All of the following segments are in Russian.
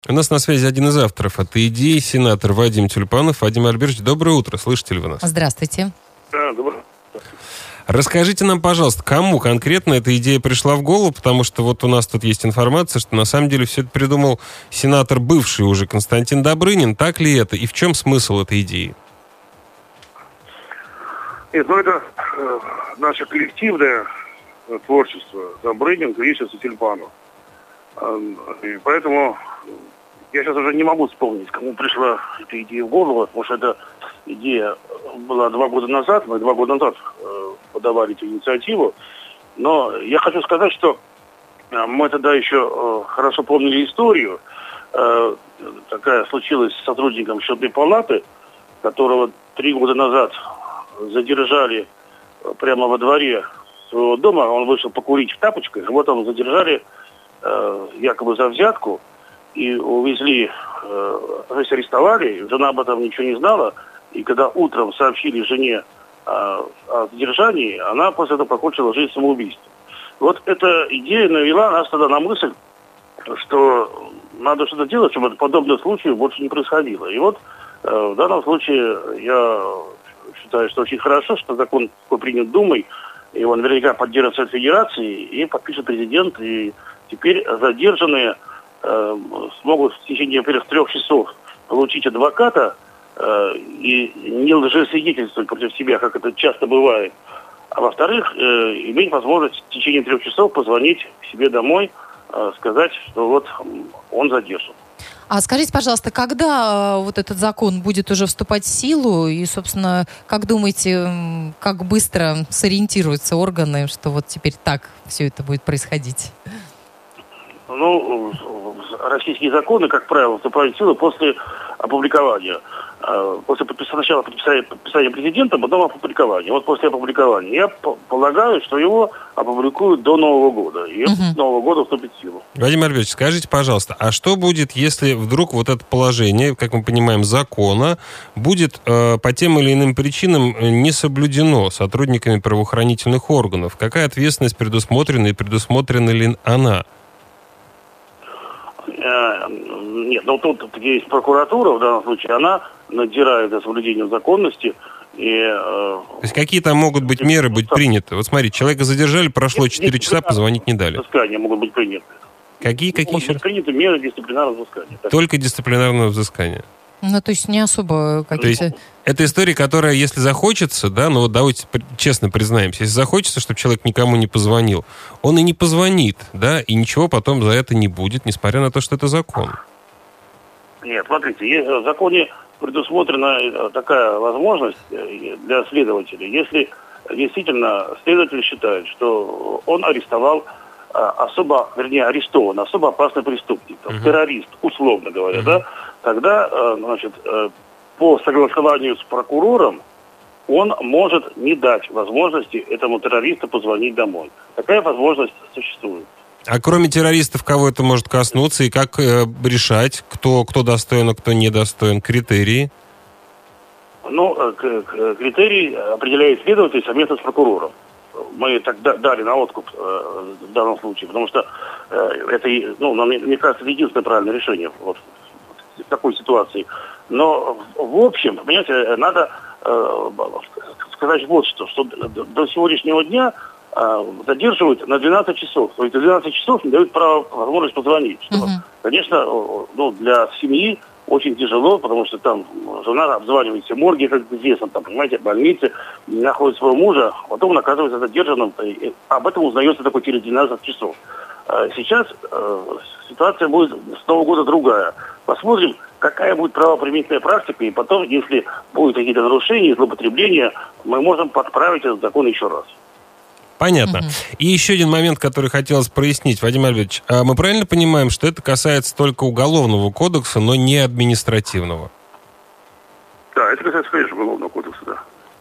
У нас на связи один из авторов этой идеи, сенатор Вадим Тюльпанов. Вадим Альбертович, доброе утро. Слышите ли вы нас? Здравствуйте. Да, доброе. Расскажите нам, пожалуйста, кому конкретно эта идея пришла в голову, потому что вот у нас тут есть информация, что на самом деле все это придумал сенатор бывший уже Константин Добрынин. Так ли это? И в чем смысл этой идеи? Нет, это наше коллективное творчество. Добрынин, Гришец и Тюльпанов. И поэтому я сейчас уже не могу вспомнить, кому пришла эта идея в голову, потому что эта идея была 2 года назад, мы 2 года назад подавали эту инициативу, но я хочу сказать, что мы тогда еще хорошо помнили историю, такая случилась с сотрудником счетной палаты, которого 3 года назад задержали прямо во дворе своего дома, он вышел покурить в тапочках, и вот он задержали якобы за взятку, и увезли, то есть арестовали, жена об этом ничего не знала, и когда утром сообщили жене о задержании, она после этого покончила жизнь самоубийством. Вот эта идея навела нас тогда на мысль, что надо что-то делать, чтобы подобных случаев больше не происходило. И вот в данном случае я считаю, что очень хорошо, что закон такой принят Думой, его наверняка поддержит Совет Федерации и подпишет президент, и теперь задержанные смогут в течение, во-первых, 3 часов получить адвоката и не лжесвидетельствовать против себя, как это часто бывает. А во-вторых, иметь возможность в течение 3 часов позвонить к себе домой, сказать, что вот он задержан. А скажите, пожалуйста, когда вот этот закон будет уже вступать в силу? И, собственно, как думаете, как быстро сориентируются органы, что вот теперь так все это будет происходить? Ну, российские законы, как правило, вступают в силу после опубликования. Сначала подписания президента, потом опубликования. Вот после опубликования. Я полагаю, что его опубликуют до Нового года. И с Нового года вступит в силу. Вадим Альбертович, скажите, пожалуйста, а что будет, если вдруг вот это положение, как мы понимаем, закона, будет по тем или иным причинам не соблюдено сотрудниками правоохранительных органов? Какая ответственность предусмотрена и предусмотрена ли она? Нет, ну тут есть прокуратура, в данном случае, она надзирает за соблюдением законности. То есть какие там могут быть меры быть приняты? Вот смотрите, человека задержали, прошло 4 часа, позвонить не дали. Взыскания могут быть приняты. Какие могут быть приняты меры дисциплинарного взыскания. Только дисциплинарного взыскания? Ну, то есть не особо какие-то... То есть это история, которая, если захочется, да, ну вот давайте честно признаемся, если захочется, чтобы человек никому не позвонил, он и не позвонит, да, и ничего потом за это не будет, несмотря на то, что это закон. Нет, смотрите, в законе предусмотрена такая возможность для следователей. Если действительно следователь считает, что он арестовал арестован особо опасный преступник, террорист, условно говоря, да, тогда, по согласованию с прокурором, он может не дать возможности этому террористу позвонить домой. Такая возможность существует. А кроме террористов, кого это может коснуться, и как решать, кто достоин, а кто недостоин, критерии? Ну, критерии определяет следователь совместно с прокурором. Мы тогда дали на откуп в данном случае, потому что это, мне кажется, это единственное правильное решение вот, в такой ситуации. Но в общем, понимаете, надо сказать вот что до сегодняшнего дня задерживают на 12 часов. То есть до 12 часов не дают возможность позвонить. Что, конечно, для семьи очень тяжело, потому что там жена обзванивает все морги, как известно, там, понимаете, больницы, находит своего мужа, потом он оказывается задержанным, и об этом узнается только через 12 часов. Сейчас ситуация будет с Нового года другая. Посмотрим, какая будет правоприменительная практика, и потом, если будут какие-то нарушения, злоупотребления, мы можем подправить этот закон еще раз. Понятно. И еще один момент, который хотелось прояснить. Вадим Альбертович, мы правильно понимаем, что это касается только Уголовного кодекса, но не административного? Да, это касается, конечно, Уголовного кодекса, да.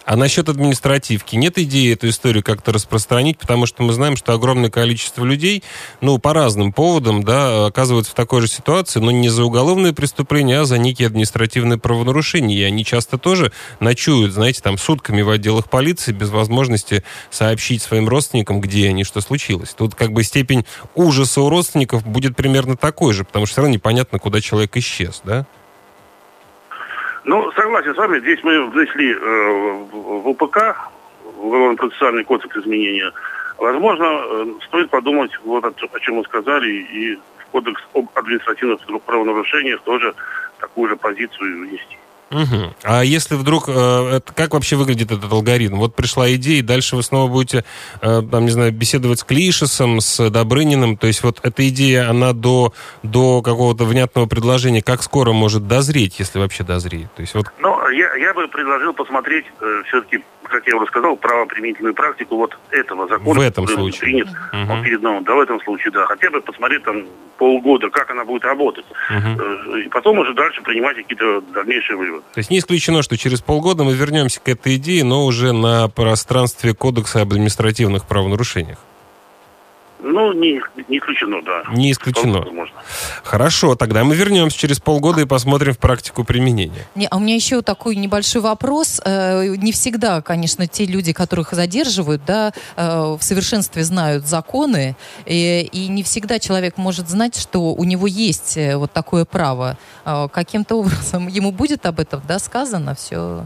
А насчет административки, нет идеи эту историю как-то распространить, потому что мы знаем, что огромное количество людей, по разным поводам, да, оказываются в такой же ситуации, но не за уголовные преступления, а за некие административные правонарушения. И они часто тоже ночуют, знаете, там сутками в отделах полиции без возможности сообщить своим родственникам, где они, что случилось. Тут как бы степень ужаса у родственников будет примерно такой же, потому что все равно непонятно, куда человек исчез, да? Согласен с вами. Здесь мы внесли в УПК, в Уголовно-процессуальный кодекс изменения. Возможно, стоит подумать, вот о чем мы сказали, и в кодекс об административных правонарушениях тоже такую же позицию внести. Угу. А если вдруг... как вообще выглядит этот алгоритм? Вот пришла идея, и дальше вы снова будете, беседовать с Клишесом, с Добрыниным. То есть вот эта идея, она до какого-то внятного предложения как скоро может дозреть, если вообще дозреет? То есть вот... Я бы предложил посмотреть все-таки, как я уже сказал, правоприменительную практику вот этого закона. В этом случае. Принят, он перед нами, в этом случае, да. Хотя бы посмотреть там полгода, как она будет работать. И потом уже дальше принимать какие-то дальнейшие выводы. То есть не исключено, что через полгода мы вернемся к этой идее, но уже на пространстве Кодекса об административных правонарушениях. Не исключено, да. Не исключено. Хорошо, тогда мы вернемся через полгода и посмотрим в практику применения. А у меня еще такой небольшой вопрос. Не всегда, конечно, те люди, которых задерживают, да, в совершенстве знают законы, и не всегда человек может знать, что у него есть вот такое право. Каким-то образом ему будет об этом, да, сказано все?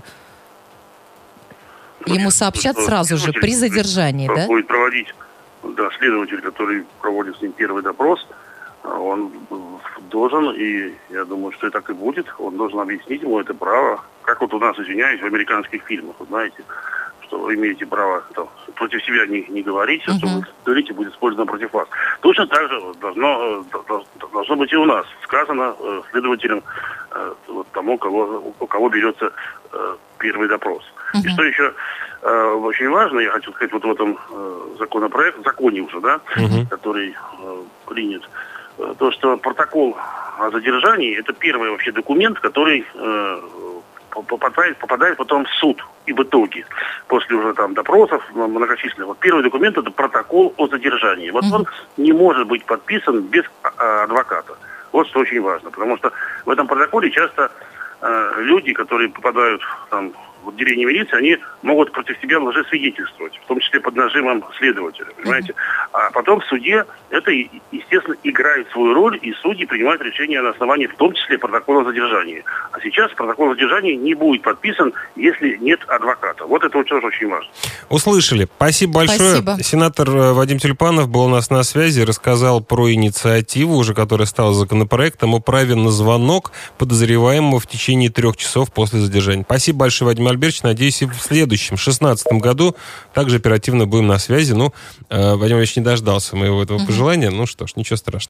Ему сообщат сразу же при задержании, да? Будет проводить. Да, следователь, который проводит с ним первый допрос, он должен, и я думаю, что и так и будет, он должен объяснить ему это право. Как вот у нас, извиняюсь, в американских фильмах, вы знаете, что вы имеете право против себя не говорить, а что вы говорите, будет использовано против вас. Точно так же должно быть и у нас. Сказано следователям тому, у кого берется первый допрос. И что еще очень важно, я хочу сказать, вот в этом законе уже, да, который принят, то, что протокол о задержании — это первый вообще документ, который попадает потом в суд. И в итоге, после уже там допросов многочисленных, вот первый документ — это протокол о задержании. Вот он не может быть подписан без адвоката. Вот что очень важно, потому что в этом протоколе часто люди, которые попадают там в отделение милиции, они могут против себя лжесвидетельствовать, в том числе под нажимом следователя, понимаете? А потом в суде это, естественно, играет свою роль, и судьи принимают решение на основании, в том числе, протокола о задержании. А сейчас протокол о задержании не будет подписан, если нет адвоката. Вот это тоже очень важно. Услышали. Спасибо большое. Спасибо. Сенатор Вадим Тюльпанов был у нас на связи, рассказал про инициативу, уже которая стала законопроектом, о праве на звонок подозреваемого в течение 3 часов после задержания. Спасибо большое, Вадим Альбертович. Надеюсь, и в следующем, 2016 году, также оперативно будем на связи. Вадим Ильич не дождался моего этого пожелания. Что ж, ничего страшного.